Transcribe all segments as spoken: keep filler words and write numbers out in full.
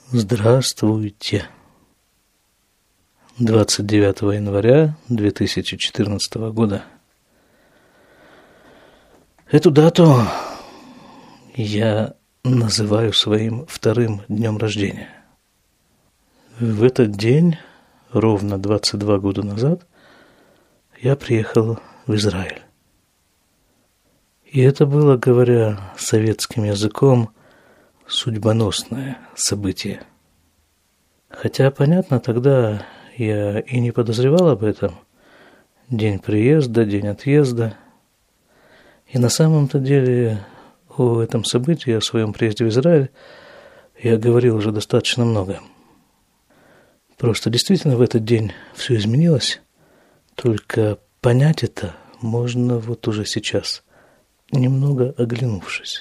Здравствуйте. двадцать девятого января две тысячи четырнадцатого года. Эту дату я называю своим вторым днем рождения. В этот день, ровно двадцать два года назад, я приехал в Израиль. И это было, говоря советским языком, судьбоносное событие. Хотя, понятно, тогда я и не подозревал об этом. День приезда, день отъезда. И на самом-то деле о этом событии, о своем приезде в Израиль, я говорил уже достаточно много. Просто действительно в этот день все изменилось, только понять это можно вот уже сейчас, немного оглянувшись.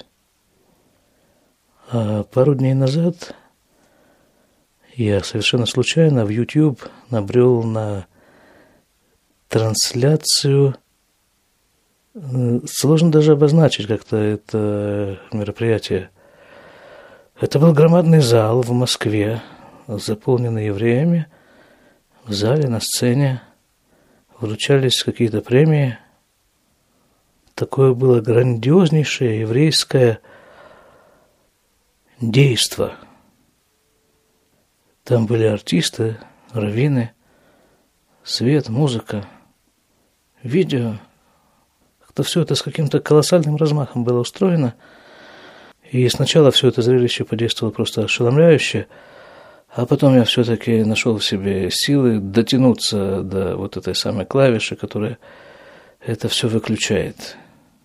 А пару дней назад я совершенно случайно в YouTube набрел на трансляцию. Сложно даже обозначить как-то это мероприятие. Это был громадный зал в Москве, заполненный евреями. В зале, на сцене вручались какие-то премии. Такое было грандиознейшее еврейское действо. Там были артисты, раввины, свет, музыка, видео. Как-то все это с каким-то колоссальным размахом было устроено. И сначала все это зрелище подействовало просто ошеломляюще, а потом я все-таки нашел в себе силы дотянуться до вот этой самой клавиши, которая это все выключает.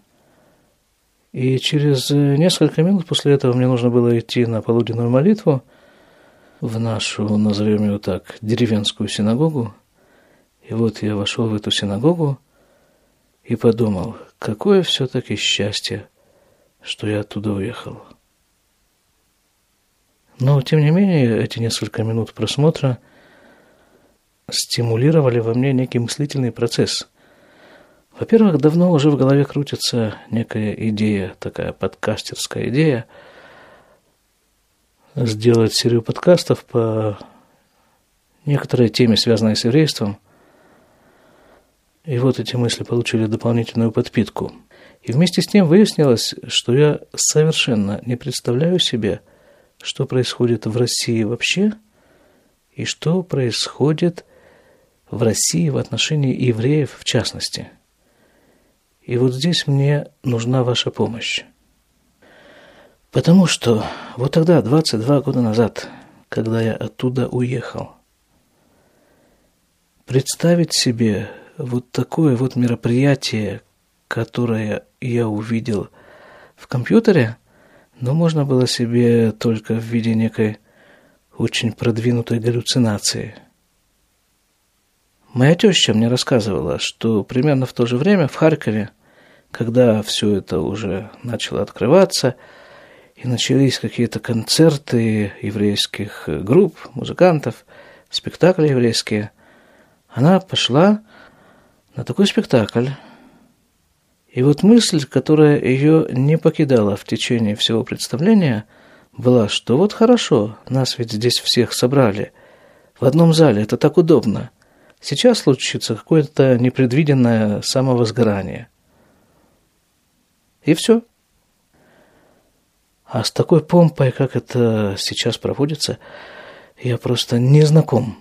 И через несколько минут после этого мне нужно было идти на полуденную молитву в нашу, назовем ее так, деревенскую синагогу. И вот я вошел в эту синагогу и подумал, какое все-таки счастье, что я оттуда уехал. Но, тем не менее, эти несколько минут просмотра стимулировали во мне некий мыслительный процесс. Во-первых, давно уже в голове крутится некая идея, такая подкастерская идея, сделать серию подкастов по некоторой теме, связанной с еврейством. И вот эти мысли получили дополнительную подпитку. И вместе с тем выяснилось, что я совершенно не представляю себе, что происходит в России вообще, и что происходит в России в отношении евреев в частности. И вот здесь мне нужна ваша помощь. Потому что вот тогда, двадцать два года назад, когда я оттуда уехал, представить себе вот такое вот мероприятие, которое я увидел в компьютере, но можно было себе только в виде некой очень продвинутой галлюцинации. Моя теща мне рассказывала, что примерно в то же время в Харькове, когда все это уже начало открываться, и начались какие-то концерты еврейских групп, музыкантов, спектакли еврейские, она пошла на такой спектакль. И вот мысль, которая ее не покидала в течение всего представления, была, что вот хорошо, нас ведь здесь всех собрали в одном зале, это так удобно. Сейчас случится какое-то непредвиденное самовозгорание. И все. А с такой помпой, как это сейчас проводится, я просто не знаком.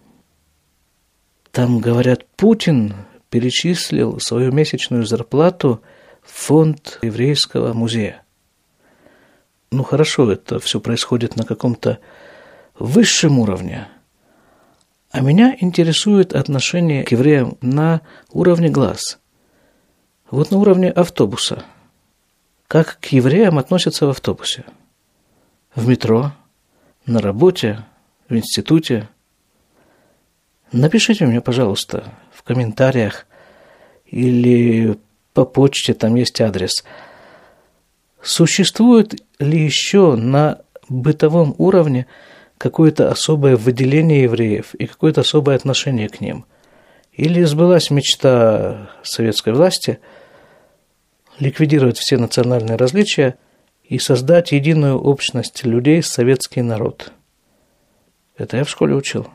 Там, говорят, Путин перечислил свою месячную зарплату в фонд еврейского музея. Ну хорошо, это все происходит на каком-то высшем уровне. А меня интересует отношение к евреям на уровне глаз. Вот на уровне автобуса. Как к евреям относятся в автобусе? В метро, на работе, в институте? Напишите мне, пожалуйста, в комментариях или по почте, там есть адрес. Существует ли еще на бытовом уровне какое-то особое выделение евреев и какое-то особое отношение к ним? Или сбылась мечта советской власти ликвидировать все национальные различия и создать единую общность людей, советский народ? Это я в школе учил.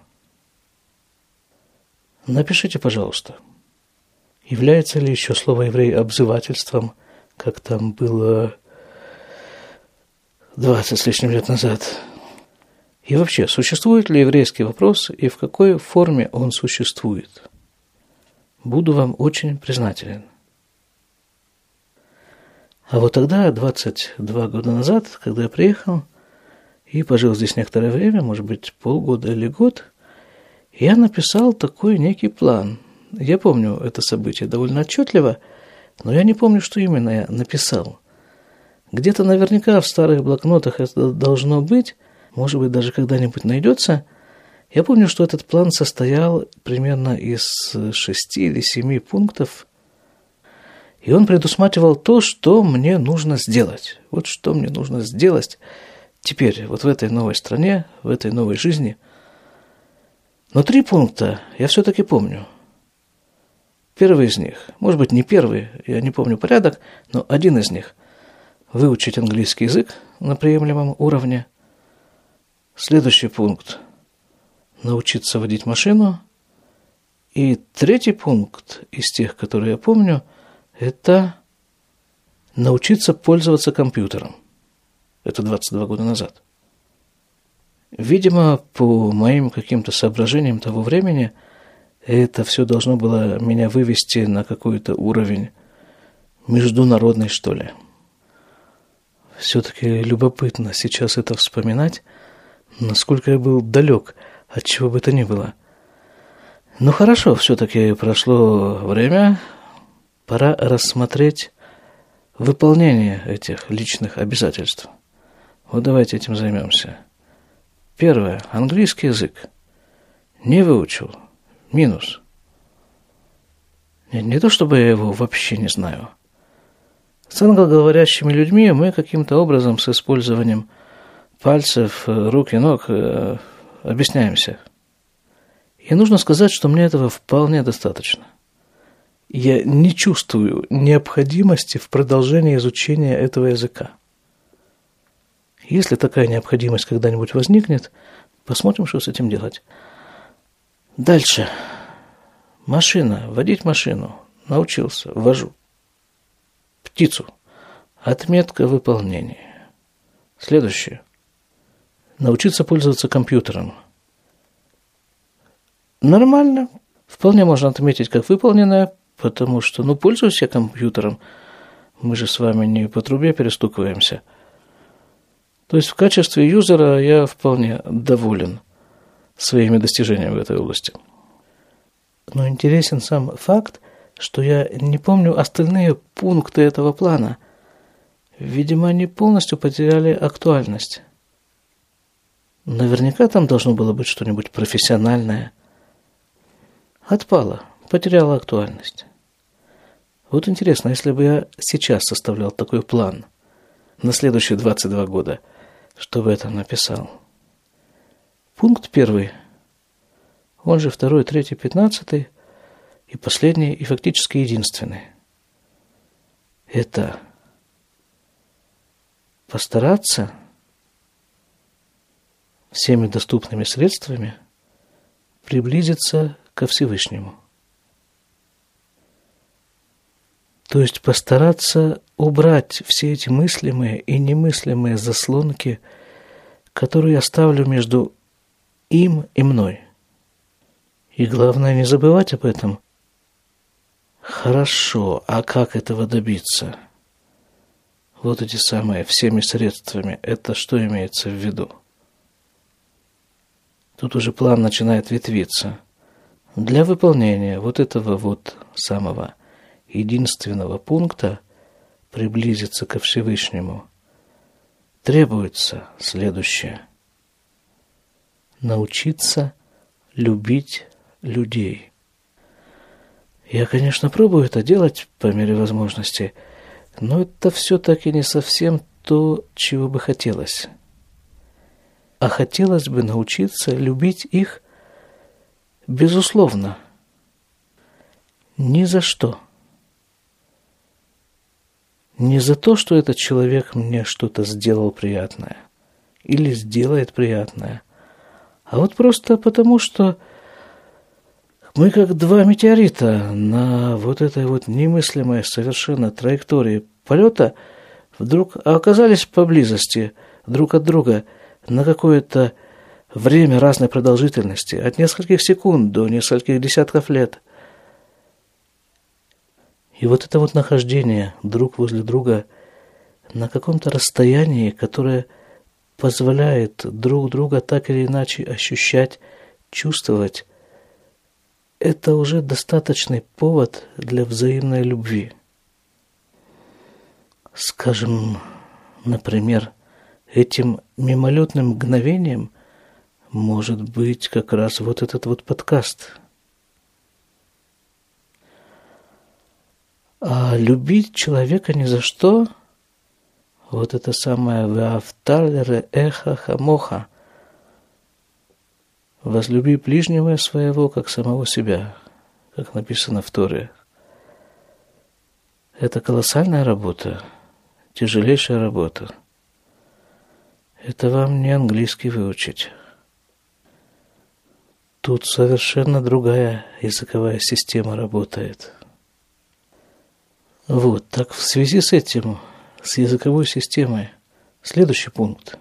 Напишите, пожалуйста, является ли еще слово «еврей» обзывательством, как там было двадцать с лишним лет назад? И вообще, существует ли еврейский вопрос и в какой форме он существует? Буду вам очень признателен. А вот тогда, двадцать два года назад, когда я приехал и пожил здесь некоторое время, может быть, полгода или год, я написал такой некий план. Я помню это событие довольно отчетливо, но я не помню, что именно я написал. Где-то наверняка в старых блокнотах это должно быть, может быть, даже когда-нибудь найдется. Я помню, что этот план состоял примерно из шести или семи пунктов, и он предусматривал то, что мне нужно сделать. Вот что мне нужно сделать теперь, вот в этой новой стране, в этой новой жизни. Но три пункта я все-таки помню. Первый из них, может быть, не первый, я не помню порядок, но один из них – выучить английский язык на приемлемом уровне. Следующий пункт – научиться водить машину. И третий пункт из тех, которые я помню, это научиться пользоваться компьютером. Это двадцать два года назад. Видимо, по моим каким-то соображениям того времени, это все должно было меня вывести на какой-то уровень международный, что ли. Все-таки любопытно сейчас это вспоминать, насколько я был далек от чего бы то ни было. Ну хорошо, все-таки прошло время, пора рассмотреть выполнение этих личных обязательств. Вот давайте этим займемся. Первое. Английский язык. Не выучил. Минус. Не, не то, чтобы я его вообще не знаю. С англоговорящими людьми мы каким-то образом с использованием пальцев, рук и ног э, объясняемся. И нужно сказать, что мне этого вполне достаточно. Я не чувствую необходимости в продолжении изучения этого языка. Если такая необходимость когда-нибудь возникнет, посмотрим, что с этим делать. Дальше. Машина. Водить машину. Научился. Вожу. Птицу. Отметка выполнения. Следующее. Научиться пользоваться компьютером. Нормально. Вполне можно отметить как выполненное, потому что, ну, пользуюсь я компьютером. Мы же с вами не по трубе перестукиваемся. То есть в качестве юзера я вполне доволен своими достижениями в этой области. Но интересен сам факт, что я не помню остальные пункты этого плана. Видимо, они полностью потеряли актуальность. Наверняка там должно было быть что-нибудь профессиональное. Отпало, потеряло актуальность. Вот интересно, если бы я сейчас составлял такой план на следующие двадцать два года, что бы я там написал? Пункт первый, он же второй, третий, пятнадцатый и последний, и фактически единственный. Это постараться всеми доступными средствами приблизиться ко Всевышнему. То есть постараться убрать все эти мыслимые и немыслимые заслонки, которые я ставлю между им и мной. И главное, не забывать об этом. Хорошо, а как этого добиться? Вот эти самые всеми средствами, это что имеется в виду? Тут уже план начинает ветвиться. Для выполнения вот этого вот самого единственного пункта приблизиться ко Всевышнему требуется следующее. Научиться любить людей. Я, конечно, пробую это делать по мере возможности, но это все-таки не совсем то, чего бы хотелось. А хотелось бы научиться любить их безусловно. Ни за что. Не за то, что этот человек мне что-то сделал приятное или сделает приятное, а вот просто потому, что мы как два метеорита на вот этой вот немыслимой совершенно траектории полета вдруг оказались поблизости друг от друга на какое-то время разной продолжительности, от нескольких секунд до нескольких десятков лет. И вот это вот нахождение друг возле друга на каком-то расстоянии, которое позволяет друг друга так или иначе ощущать, чувствовать, это уже достаточный повод для взаимной любви. Скажем, например, этим мимолетным мгновением может быть как раз вот этот вот подкаст. А любить человека ни за что, вот это самое «Веафталь реэха хамоха», «Возлюби ближнего своего, как самого себя», как написано в Торе. Это колоссальная работа, тяжелейшая работа. Это вам не английский выучить. Тут совершенно другая языковая система работает. Вот, так в связи с этим, с языковой системой, следующий пункт.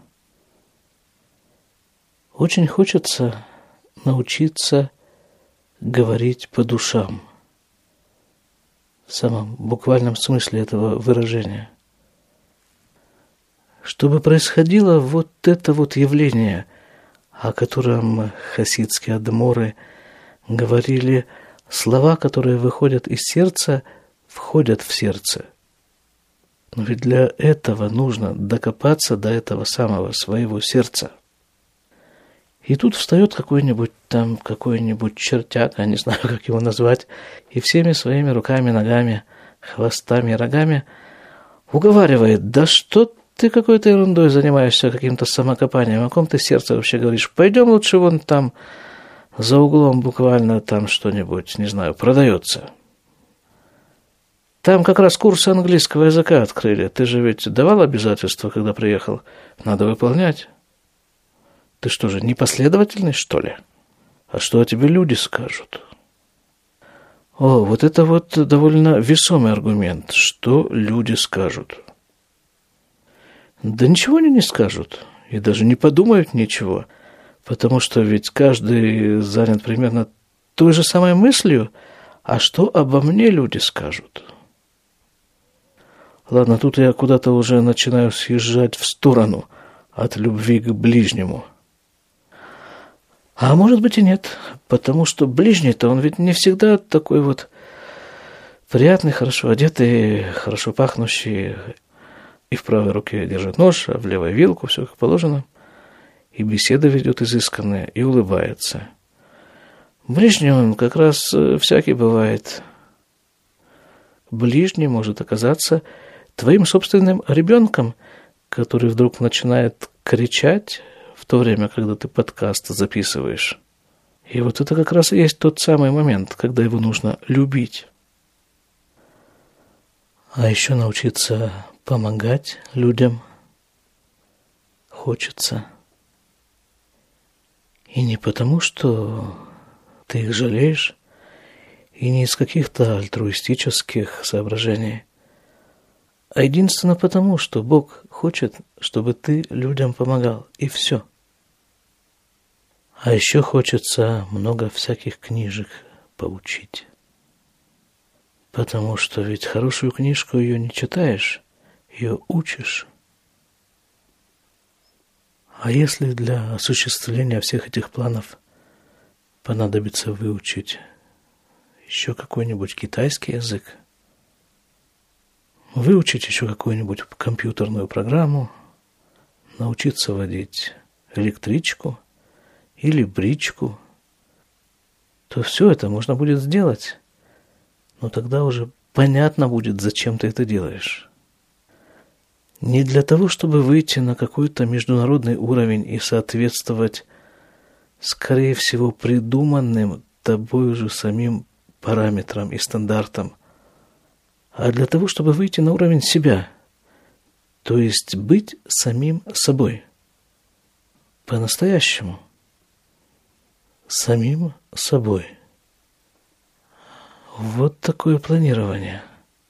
Очень хочется научиться говорить по душам, в самом буквальном смысле этого выражения. Чтобы происходило вот это вот явление, о котором хасидские адморы говорили, слова, которые выходят из сердца, входят в сердце. Но ведь для этого нужно докопаться до этого самого своего сердца. И тут встает какой-нибудь там, какой-нибудь чертяк, я не знаю, как его назвать, и всеми своими руками, ногами, хвостами, рогами уговаривает: да что ты какой-то ерундой занимаешься, каким-то самокопанием, о ком ты сердце вообще говоришь? Пойдем лучше вон там, за углом буквально там что-нибудь, не знаю, продается. Там как раз курсы английского языка открыли. Ты же ведь давал обязательства, когда приехал? Надо выполнять. Ты что же, непоследовательный, что ли? А что о тебе люди скажут? О, вот это вот довольно весомый аргумент. Что люди скажут? Да ничего они не скажут. И даже не подумают ничего. Потому что ведь каждый занят примерно той же самой мыслью. А что обо мне люди скажут? Ладно, тут я куда-то уже начинаю съезжать в сторону от любви к ближнему. А может быть и нет, потому что ближний-то он ведь не всегда такой вот приятный, хорошо одетый, хорошо пахнущий, и в правой руке держит нож, а в левой вилку, все как положено, и беседы ведет изысканные, и улыбается. Ближний он как раз всякий бывает. Ближний может оказаться твоим собственным ребенком, который вдруг начинает кричать в то время, когда ты подкаст записываешь. И вот это как раз и есть тот самый момент, когда его нужно любить. А еще научиться помогать людям хочется. И не потому, что ты их жалеешь, и не из каких-то альтруистических соображений, а единственно потому, что Бог хочет, чтобы ты людям помогал, и все. А еще хочется много всяких книжек поучить. Потому что ведь хорошую книжку ее не читаешь, ее учишь. А если для осуществления всех этих планов понадобится выучить еще какой-нибудь китайский язык, выучить еще какую-нибудь компьютерную программу, научиться водить электричку или бричку, то все это можно будет сделать. Но тогда уже понятно будет, зачем ты это делаешь. Не для того, чтобы выйти на какой-то международный уровень и соответствовать, скорее всего, придуманным тобой же самим параметрам и стандартам, а для того, чтобы выйти на уровень себя, то есть быть самим собой, по-настоящему. самим собой. Вот такое планирование.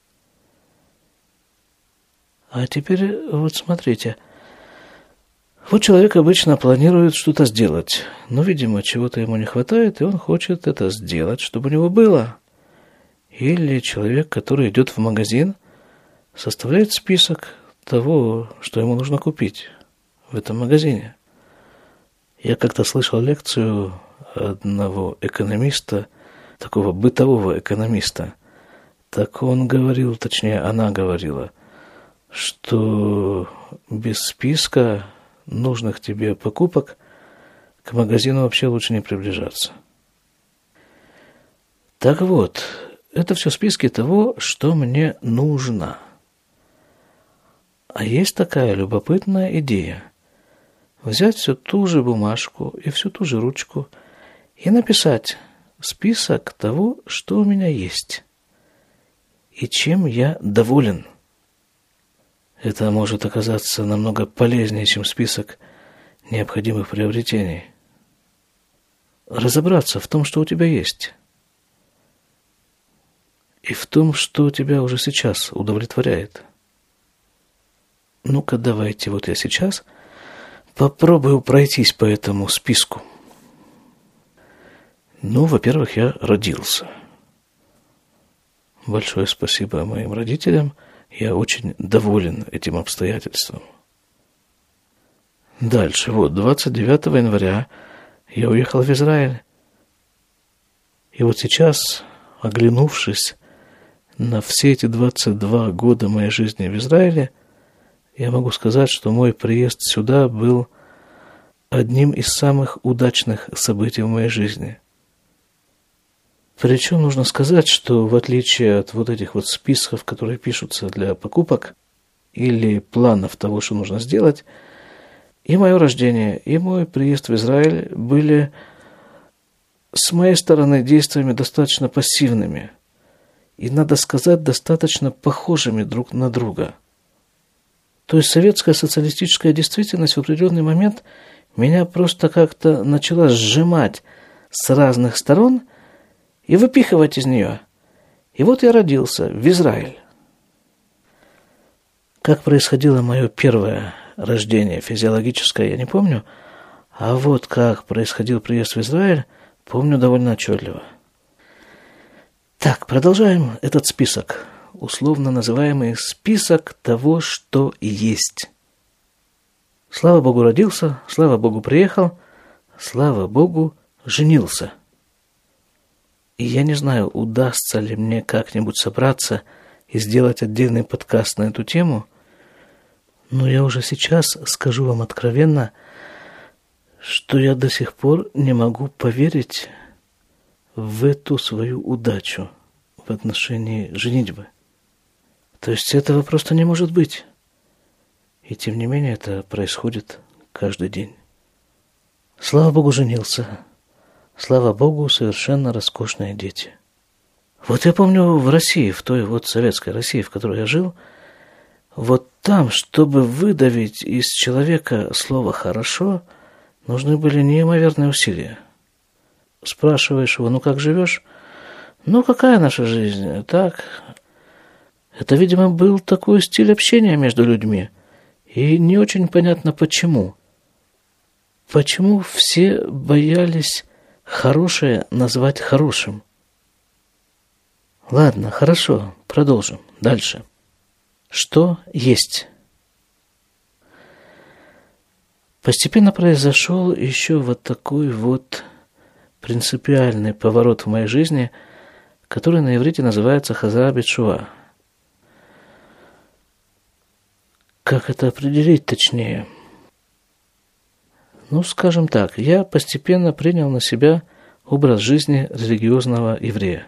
А теперь вот смотрите. Вот человек обычно планирует что-то сделать, но, видимо, чего-то ему не хватает, и он хочет это сделать, чтобы у него было. Или человек, который идет в магазин, составляет список того, что ему нужно купить в этом магазине. Я как-то слышал лекцию одного экономиста, такого бытового экономиста. Так он говорил, точнее, она говорила, что без списка нужных тебе покупок к магазину вообще лучше не приближаться. Так вот, это все списки того, что мне нужно. А есть такая любопытная идея. Взять всю ту же бумажку и всю ту же ручку и написать список того, что у меня есть и чем я доволен. Это может оказаться намного полезнее, чем список необходимых приобретений. Разобраться в том, что у тебя есть, и в том, что тебя уже сейчас удовлетворяет. Ну-ка, давайте, вот я сейчас попробую пройтись по этому списку. Ну, во-первых, я родился. Большое спасибо моим родителям. Я очень доволен этим обстоятельством. Дальше, вот, двадцать девятого января я уехал в Израиль. И вот сейчас, оглянувшись на все эти двадцать два года моей жизни в Израиле, я могу сказать, что мой приезд сюда был одним из самых удачных событий в моей жизни. Причем нужно сказать, что в отличие от вот этих вот списков, которые пишутся для покупок или планов того, что нужно сделать, и мое рождение, и мой приезд в Израиль были с моей стороны действиями достаточно пассивными и, надо сказать, достаточно похожими друг на друга. То есть советская социалистическая действительность в определенный момент меня просто как-то начала сжимать с разных сторон и выпихивать из нее. И вот я родился в Израиль. Как происходило мое первое рождение физиологическое, я не помню, а вот как происходил приезд в Израиль, помню довольно отчетливо. Так, продолжаем этот список, условно называемый список того, что есть. Слава Богу, родился, слава Богу, приехал, слава Богу, женился. И я не знаю, удастся ли мне как-нибудь собраться и сделать отдельный подкаст на эту тему, но я уже сейчас скажу вам откровенно, что я до сих пор не могу поверить в эту свою удачу в отношении женитьбы. То есть этого просто не может быть. И тем не менее это происходит каждый день. Слава Богу, женился. Слава Богу, совершенно роскошные дети. Вот я помню в России, в той вот советской России, в которой я жил, вот там, чтобы выдавить из человека слово «хорошо», нужны были неимоверные усилия. Спрашиваешь его, ну как живешь? Ну какая наша жизнь? Так. Это, видимо, был такой стиль общения между людьми. И не очень понятно, почему. Почему все боялись хорошее назвать хорошим? Ладно, хорошо, продолжим. Дальше. Что есть? Постепенно произошел еще вот такой вот принципиальный поворот в моей жизни, который на иврите называется хазара бетшува. Как это определить точнее? Ну, скажем так, я постепенно принял на себя образ жизни религиозного еврея.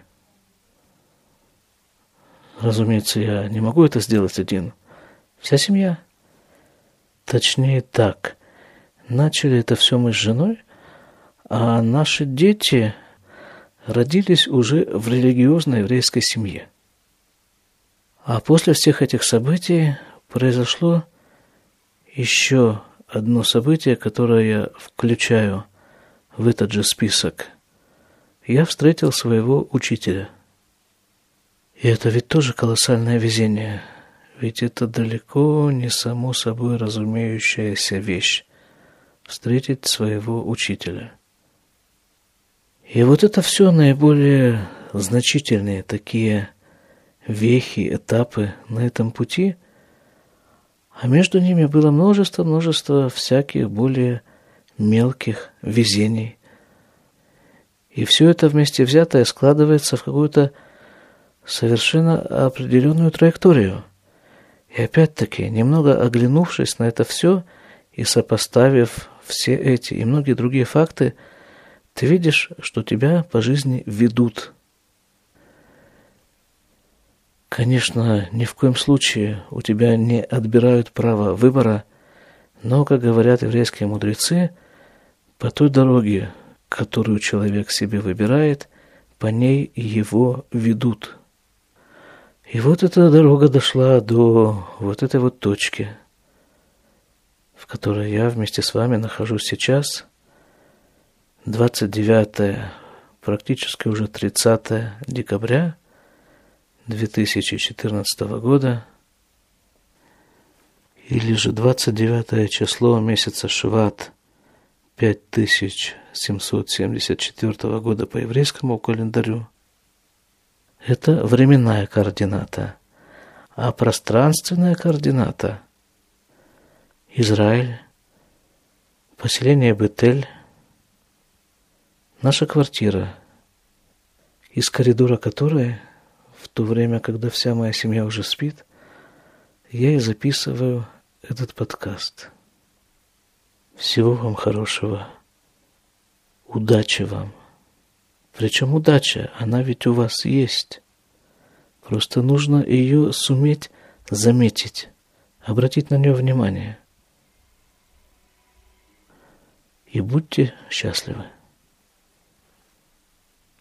Разумеется, я не могу это сделать один. Вся семья. Точнее так, начали это все мы с женой, а наши дети родились уже в религиозной еврейской семье. А после всех этих событий произошло еще одно событие, которое я включаю в этот же список, я встретил своего учителя. И это ведь тоже колоссальное везение, ведь это далеко не само собой разумеющаяся вещь – встретить своего учителя. И вот это все наиболее значительные такие вехи, этапы на этом пути, а между ними было множество-множество всяких более мелких везений. И все это вместе взятое складывается в какую-то совершенно определенную траекторию. И опять-таки, немного оглянувшись на это все и сопоставив все эти и многие другие факты, ты видишь, что тебя по жизни ведут. Конечно, ни в коем случае у тебя не отбирают право выбора, но, как говорят еврейские мудрецы, по той дороге, которую человек себе выбирает, по ней его ведут. И вот эта дорога дошла до вот этой вот точки, в которой я вместе с вами нахожусь сейчас, двадцать девятое, практически уже тридцатое декабря две тысячи четырнадцатого года, или же двадцать девятое число месяца Шиват пять тысяч семьсот семьдесят четвёртого года по еврейскому календарю. Это временная координата, а пространственная координата – Израиль, поселение Бетель, наша квартира, из коридора которой, в то время, когда вся моя семья уже спит, я и записываю этот подкаст. Всего вам хорошего. Удачи вам. Причем удача, она ведь у вас есть. Просто нужно ее суметь заметить, обратить на нее внимание. И будьте счастливы.